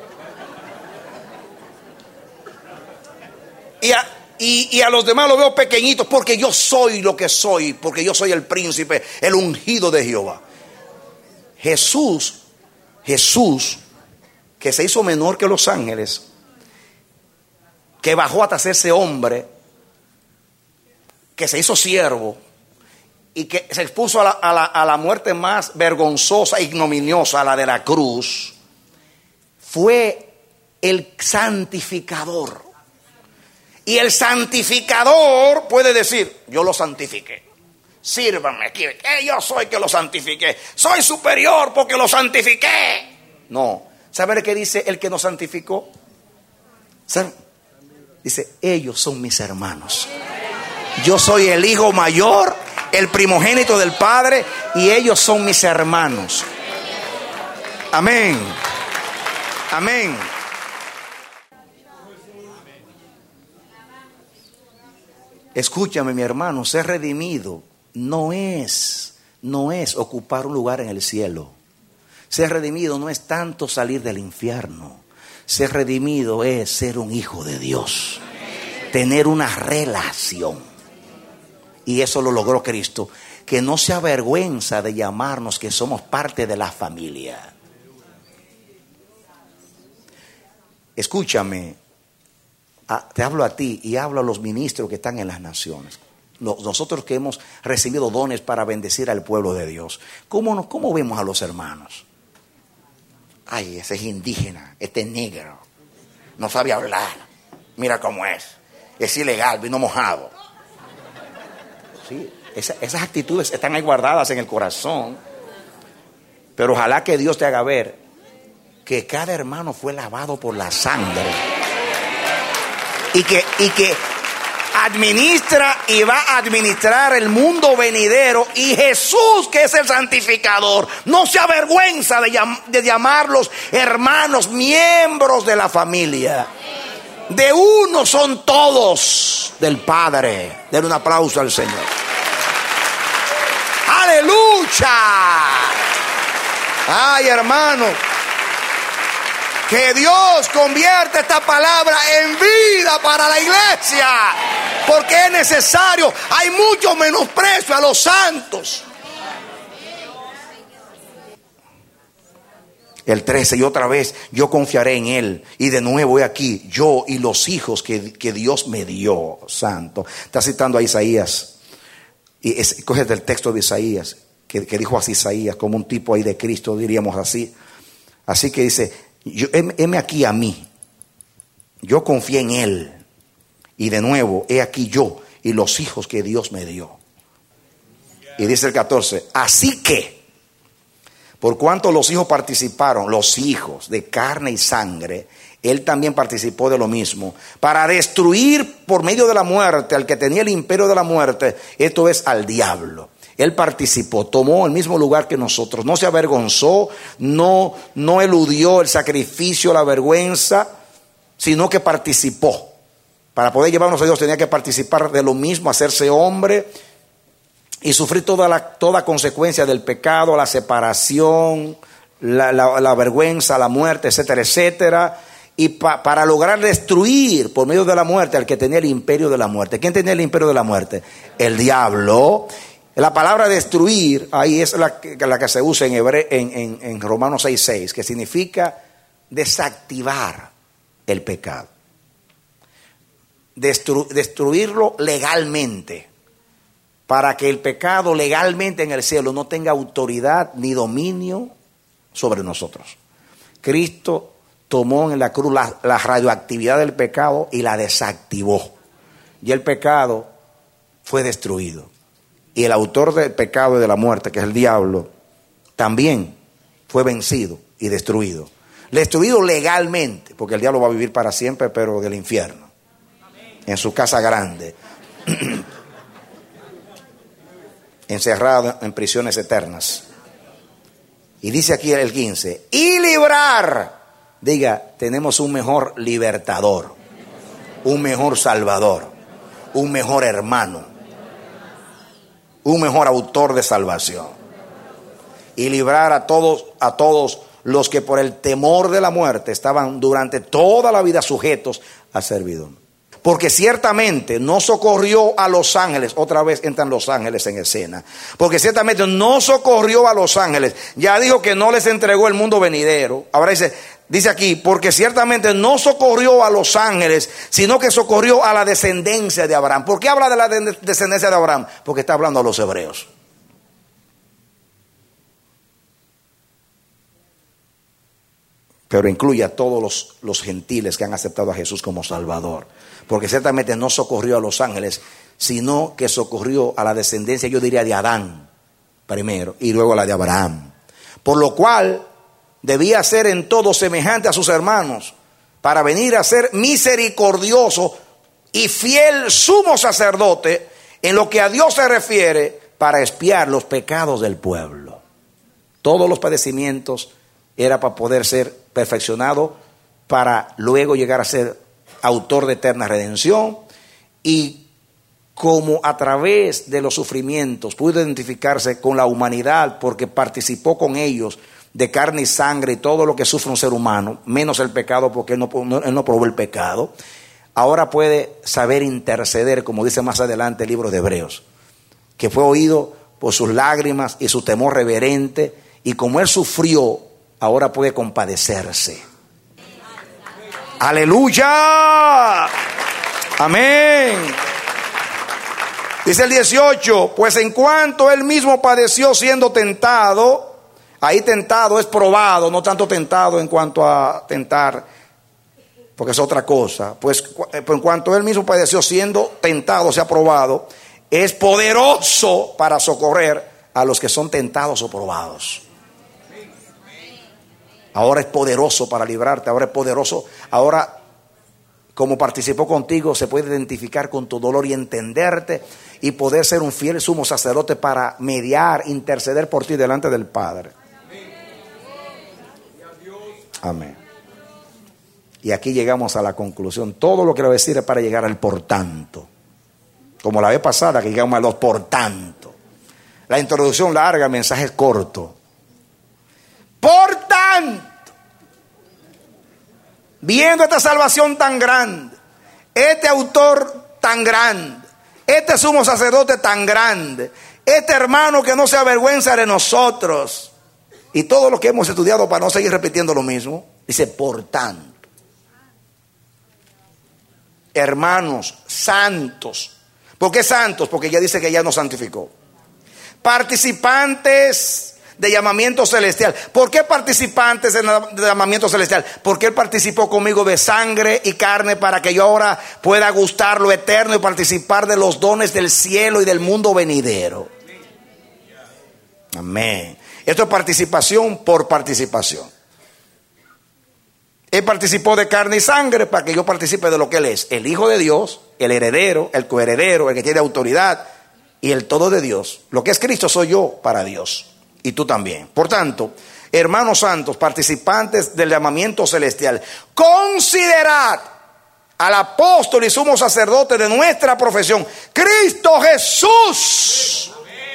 Y a, y, y a los demás los veo pequeñitos, porque yo soy lo que soy, porque yo soy el príncipe, el ungido de Jehová. Jesús, Jesús, que se hizo menor que los ángeles, que bajó hasta hacerse hombre, que se hizo siervo y que se expuso a la, a la, a la muerte más vergonzosa e ignominiosa, a la de la cruz, fue el santificador. Y el santificador puede decir, yo lo santifiqué, sírvanme, que yo soy que lo santifiqué, soy superior porque lo santifiqué. No. ¿Sabe qué dice el que nos santificó? ¿Saben? Dice, ellos son mis hermanos. Yo soy el hijo mayor, el primogénito del Padre, y ellos son mis hermanos. Amén. Amén. Escúchame, mi hermano, ser redimido no es, no es ocupar un lugar en el cielo. Ser redimido no es tanto salir del infierno. Ser redimido es ser un hijo de Dios. Tener una relación. Y eso lo logró Cristo, que no se avergüenza de llamarnos que somos parte de la familia. Escúchame, te hablo a ti y hablo a los ministros que están en las naciones. Nosotros que hemos recibido dones para bendecir al pueblo de Dios. ¿Cómo, cómo vemos a los hermanos? Ay, ese es indígena, este es negro, no sabe hablar, mira cómo es, es ilegal, vino mojado. Sí, esa, esas actitudes están ahí guardadas en el corazón. Pero ojalá que Dios te haga ver que cada hermano fue lavado por la sangre. Y que, y que administra y va a administrar el mundo venidero. Y Jesús, que es el santificador, no se avergüenza de, llam, de llamarlos hermanos, miembros de la familia. De uno son todos, del Padre. Denle un aplauso al Señor. ¡Aleluya! Ay, hermano, que Dios convierta esta palabra en vida para la iglesia, porque es necesario. Hay mucho menosprecio a los santos. El trece, y otra vez yo confiaré en Él. Y de nuevo he aquí, yo y los hijos que, que Dios me dio. Santo. Está citando a Isaías. Y es, coge del texto de Isaías, que, que dijo así Isaías, como un tipo ahí de Cristo, diríamos así. Así que dice, yo, heme aquí a mí. Yo confié en Él. Y de nuevo, he aquí yo y los hijos que Dios me dio. Y dice el catorce, así que, por cuanto los hijos participaron, los hijos de carne y sangre, Él también participó de lo mismo, para destruir por medio de la muerte al que tenía el imperio de la muerte, esto es al diablo. Él participó, tomó el mismo lugar que nosotros, no se avergonzó, no, no eludió el sacrificio, la vergüenza, sino que participó. Para poder llevarnos a Dios tenía que participar de lo mismo, hacerse hombre y sufrir toda la toda consecuencia del pecado, la separación, la, la, la vergüenza, la muerte, etcétera, etcétera. Y pa, para lograr destruir por medio de la muerte al que tenía el imperio de la muerte. ¿Quién tenía el imperio de la muerte? El diablo. La palabra destruir, ahí es la, la que se usa en, hebre, en, en, en Romanos seis seis, que significa desactivar el pecado. Destru, destruirlo legalmente, para que el pecado legalmente en el cielo no tenga autoridad ni dominio sobre nosotros. Cristo tomó en la cruz la, la radioactividad del pecado y la desactivó. Y el pecado fue destruido. Y el autor del pecado y de la muerte, que es el diablo, también fue vencido y destruido. Destruido legalmente, porque el diablo va a vivir para siempre, pero del infierno, en su casa grande, encerrado en prisiones eternas. Y dice aquí el quince, y librar, diga, tenemos un mejor libertador, un mejor salvador, un mejor hermano, un mejor autor de salvación. Y librar a todos, a todos los que por el temor de la muerte estaban durante toda la vida sujetos a servidumbre. Porque ciertamente no socorrió a los ángeles. Otra vez entran los ángeles en escena. Porque ciertamente no socorrió a los ángeles. Ya dijo que no les entregó el mundo venidero. Ahora dice, dice aquí, porque ciertamente no socorrió a los ángeles, sino que socorrió a la descendencia de Abraham. ¿Por qué habla de la de- descendencia de Abraham? Porque está hablando a los hebreos. Pero incluye a todos los, los gentiles que han aceptado a Jesús como Salvador. Porque ciertamente no socorrió a los ángeles, sino que socorrió a la descendencia, yo diría, de Adán primero y luego a la de Abraham. Por lo cual debía ser en todo semejante a sus hermanos, para venir a ser misericordioso y fiel sumo sacerdote en lo que a Dios se refiere, para expiar los pecados del pueblo. Todos los padecimientos era para poder ser perfeccionado, para luego llegar a ser autor de eterna redención. Y como a través de los sufrimientos pudo identificarse con la humanidad, porque participó con ellos de carne y sangre y todo lo que sufre un ser humano, menos el pecado, porque él no, no, él no probó el pecado, ahora puede saber interceder, como dice más adelante el libro de Hebreos, que fue oído por sus lágrimas y su temor reverente, y como él sufrió, ahora puede compadecerse. ¡Aleluya! Amén. Dice el dieciocho, pues en cuanto él mismo padeció siendo tentado, ahí tentado es probado, no tanto tentado en cuanto a tentar, porque es otra cosa. Pues en cuanto él mismo padeció siendo tentado, o sea, probado, es poderoso para socorrer a los que son tentados o probados. Ahora es poderoso para librarte, ahora es poderoso. Ahora, como participó contigo, se puede identificar con tu dolor y entenderte, y poder ser un fiel sumo sacerdote para mediar, interceder por ti delante del Padre. Amén. Y aquí llegamos a la conclusión. Todo lo que le voy a decir es para llegar al por tanto. Como la vez pasada que llegamos a los por tanto. La introducción larga, el mensaje es corto. Por tanto, viendo esta salvación tan grande, este autor tan grande, este sumo sacerdote tan grande, este hermano que no se avergüenza de nosotros, y todo lo que hemos estudiado para no seguir repitiendo lo mismo, dice por tanto, hermanos santos. ¿Por qué santos? Porque ya dice que ya nos santificó. Participantes de llamamiento celestial. ¿Por qué participantes de llamamiento celestial? Porque Él participó conmigo de sangre y carne, para que yo ahora pueda gustar lo eterno y participar de los dones del cielo y del mundo venidero. Amén. Esto es participación por participación. Él participó de carne y sangre para que yo participe de lo que Él es: el Hijo de Dios, el heredero, el coheredero, el que tiene autoridad y el todo de Dios. Lo que es Cristo soy yo para Dios, y tú también. Por tanto, hermanos santos, participantes del llamamiento celestial, considerad al apóstol y sumo sacerdote de nuestra profesión, Cristo Jesús.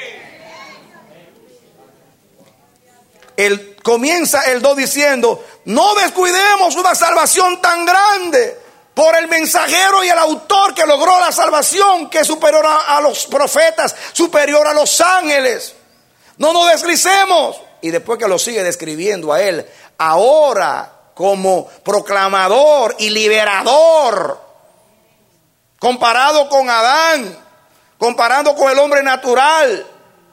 Él comienza el dos diciendo: no descuidemos una salvación tan grande por el mensajero y el autor que logró la salvación, que es superior a, a los profetas, superior a los ángeles. No nos deslicemos. Y después que lo sigue describiendo a él, ahora como proclamador y liberador, comparado con Adán, comparando con el hombre natural,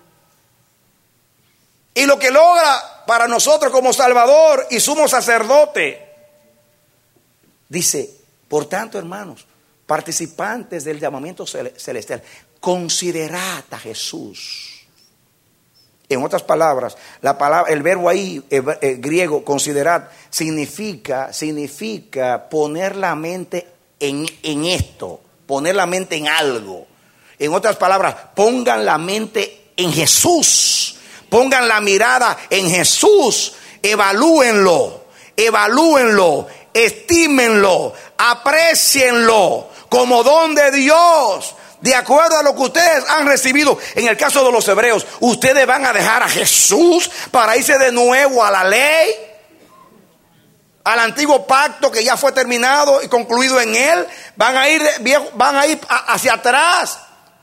y lo que logra para nosotros como Salvador y sumo sacerdote. Dice, por tanto, hermanos, participantes del llamamiento celestial, considerad a Jesús. En otras palabras, la palabra, el verbo ahí, el, el griego, considerad, significa, significa poner la mente en, en esto, poner la mente en algo. En otras palabras, pongan la mente en Jesús. Pongan la mirada en Jesús, evalúenlo, evalúenlo, estímenlo, aprécienlo como don de Dios, de acuerdo a lo que ustedes han recibido. En el caso de los hebreos, ustedes van a dejar a Jesús para irse de nuevo a la ley, al antiguo pacto que ya fue terminado y concluido en él. Van a ir, van a ir hacia atrás.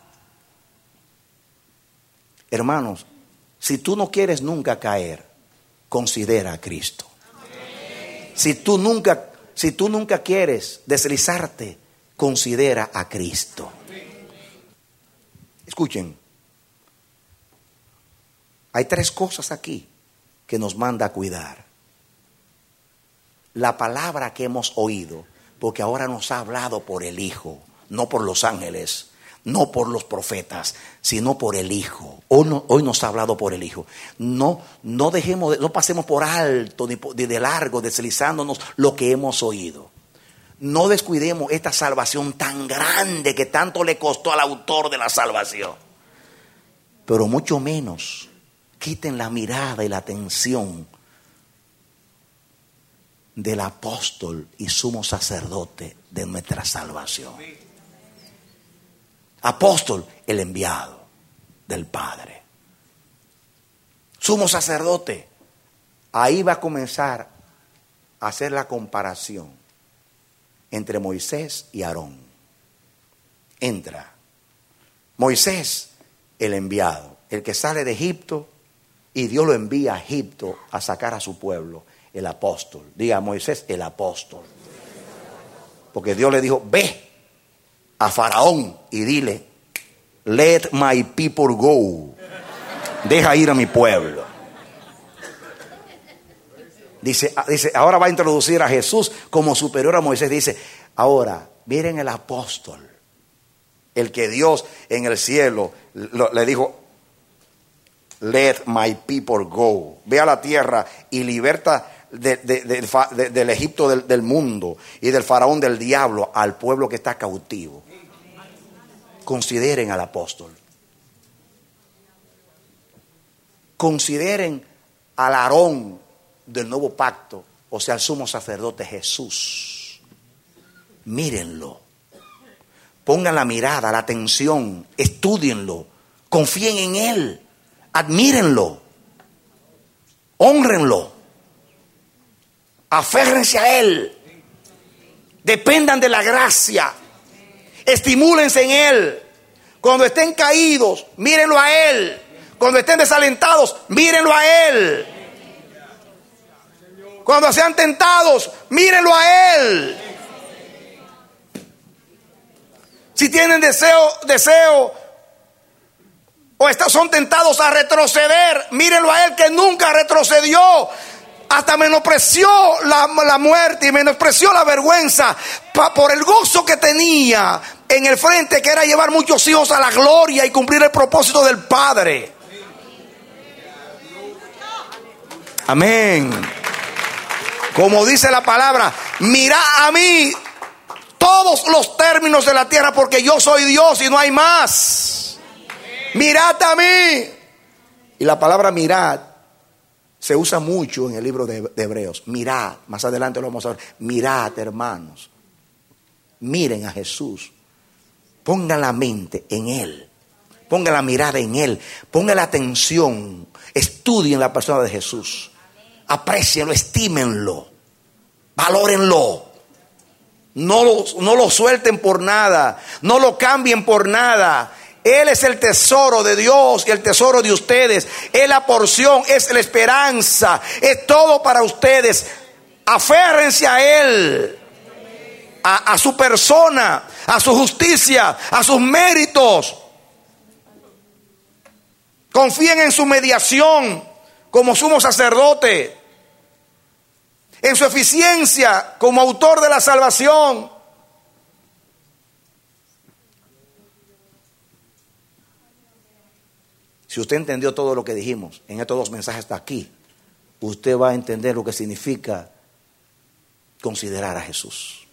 Hermanos, si tú no quieres nunca caer, considera a Cristo. Si tú nunca, si tú nunca quieres deslizarte, considera a Cristo. Escuchen, hay tres cosas aquí que nos manda a cuidar. La palabra que hemos oído, porque ahora nos ha hablado por el Hijo, no por los ángeles, no por los profetas, sino por el Hijo. Hoy, no, hoy nos ha hablado por el Hijo. No, no dejemos, no pasemos por alto ni, por, ni de largo, deslizándonos lo que hemos oído. No descuidemos esta salvación tan grande que tanto le costó al autor de la salvación. Pero mucho menos quiten la mirada y la atención del apóstol y sumo sacerdote de nuestra salvación. Apóstol, el enviado del Padre. Sumo sacerdote. Ahí va a comenzar a hacer la comparación entre Moisés y Aarón. Entra Moisés, el enviado, el que sale de Egipto y Dios lo envía a Egipto a sacar a su pueblo. El apóstol. Diga Moisés, el apóstol. Porque Dios le dijo, ve a Faraón y dile, let my people go. Deja ir a mi pueblo. Dice, dice, ahora va a introducir a Jesús como superior a Moisés. Dice, ahora, miren el apóstol. El que Dios en el cielo lo, le dijo, let my people go. Ve a la tierra y liberta De, de, de, de, del Egipto del, del mundo y del faraón del diablo al pueblo que está cautivo. Consideren al apóstol. Consideren al Aarón del nuevo pacto, o sea, al sumo sacerdote Jesús. Mírenlo. Pongan la mirada, la atención, estúdienlo, confíen en él, admírenlo, hónrenlo. Aférrense a él, dependan de la gracia, estimúlense en él. Cuando estén caídos, mírenlo a él. Cuando estén desalentados, mírenlo a él. Cuando sean tentados, mírenlo a él. Si tienen deseo, deseo o son tentados a retroceder, mírenlo a él, que nunca retrocedió. Hasta menospreció la, la muerte y menospreció la vergüenza pa, por el gozo que tenía en el frente, que era llevar muchos hijos a la gloria y cumplir el propósito del Padre. Amén. Como dice la palabra, mirad a mí todos los términos de la tierra, porque yo soy Dios y no hay más. Mirad a mí. Y la palabra mirad se usa mucho en el libro de, de Hebreos. Mirad, más adelante lo vamos a ver. Mirad, hermanos. Miren a Jesús. Pongan la mente en Él. Pongan la mirada en Él. Pongan la atención. Estudien la persona de Jesús. Aprecienlo, estímenlo. Valórenlo. No lo, no lo suelten por nada. No lo cambien por nada. Él es el tesoro de Dios y el tesoro de ustedes. Es la porción, es la esperanza, es todo para ustedes. Aférrense a Él, a, a su persona, a su justicia, a sus méritos. Confíen en su mediación como sumo sacerdote, en su eficiencia como autor de la salvación. Si usted entendió todo lo que dijimos en estos dos mensajes hasta aquí, usted va a entender lo que significa considerar a Jesús.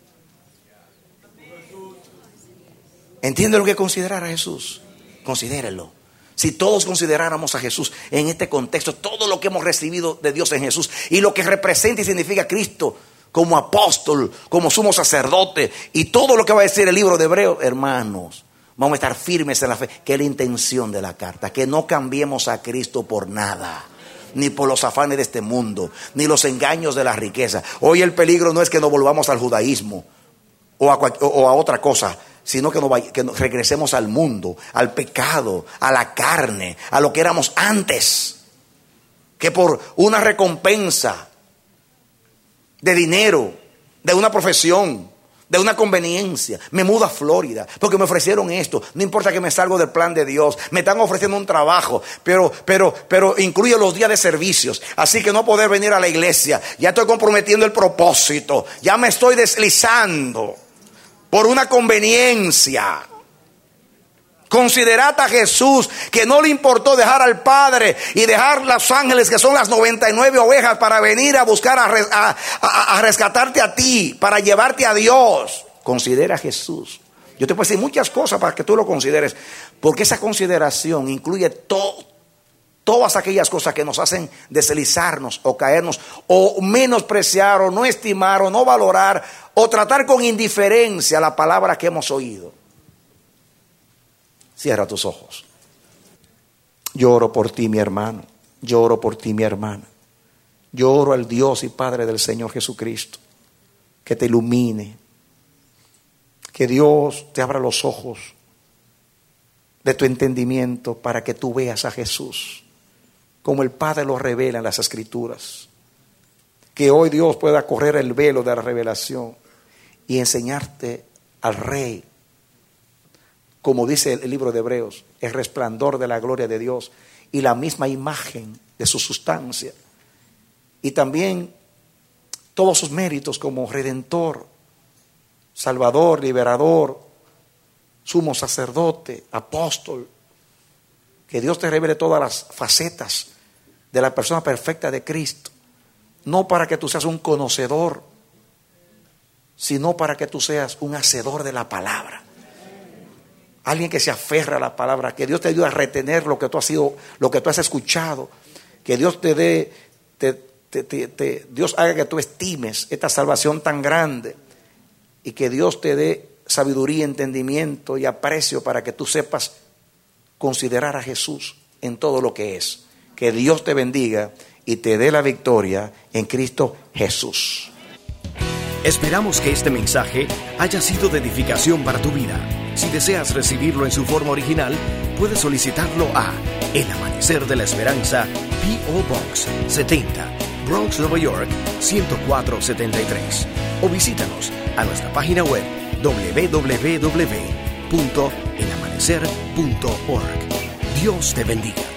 ¿Entiende lo que es considerar a Jesús? Considérelo. Si todos consideráramos a Jesús en este contexto, todo lo que hemos recibido de Dios en Jesús y lo que representa y significa Cristo como apóstol, como sumo sacerdote y todo lo que va a decir el libro de Hebreos, hermanos, vamos a estar firmes en la fe, que es la intención de la carta, que no cambiemos a Cristo por nada, ni por los afanes de este mundo, ni los engaños de la riqueza. Hoy el peligro no es que nos volvamos al judaísmo o a, o a otra cosa, sino que, nos, que nos regresemos al mundo, al pecado, a la carne, a lo que éramos antes, que por una recompensa de dinero, de una profesión, de una conveniencia, me mudo a Florida porque me ofrecieron esto. No importa que me salgo del plan de Dios, me están ofreciendo un trabajo, pero, pero, pero incluye los días de servicios, así que no poder venir a la iglesia. Ya estoy comprometiendo el propósito, ya me estoy deslizando por una conveniencia. Considerad a Jesús, que no le importó dejar al Padre y dejar los ángeles, que son las noventa y nueve ovejas, para venir a buscar a, a, a, a rescatarte a ti, para llevarte a Dios. Considera a Jesús. Yo te puedo decir muchas cosas para que tú lo consideres, porque esa consideración incluye todo, todas aquellas cosas que nos hacen deslizarnos o caernos, o menospreciar, o no estimar, o no valorar, o tratar con indiferencia la palabra que hemos oído. Cierra tus ojos. Yo oro por ti, mi hermano. Yo oro por ti, mi hermana. Yo oro al Dios y Padre del Señor Jesucristo, que te ilumine. Que Dios te abra los ojos de tu entendimiento para que tú veas a Jesús como el Padre lo revela en las Escrituras. Que hoy Dios pueda correr el velo de la revelación y enseñarte al Rey. Como dice el libro de Hebreos, el resplandor de la gloria de Dios y la misma imagen de su sustancia. Y también todos sus méritos como Redentor, Salvador, Liberador, Sumo Sacerdote, Apóstol. Que Dios te revele todas las facetas de la persona perfecta de Cristo. No para que tú seas un conocedor, sino para que tú seas un hacedor de la palabra. Alguien que se aferra a la palabra, que Dios te ayude a retener lo que tú has sido, lo que tú has escuchado, que Dios te dé, te, te, te, te, Dios haga que tú estimes esta salvación tan grande y que Dios te dé sabiduría, entendimiento y aprecio para que tú sepas considerar a Jesús en todo lo que es. Que Dios te bendiga y te dé la victoria en Cristo Jesús. Esperamos que este mensaje haya sido de edificación para tu vida. Si deseas recibirlo en su forma original, puedes solicitarlo a El Amanecer de la Esperanza, P O Box setenta, Bronx, Nueva York, ciento cuatro setenta y tres. O visítanos a nuestra página web doble u doble u doble u punto el amanecer punto org. Dios te bendiga.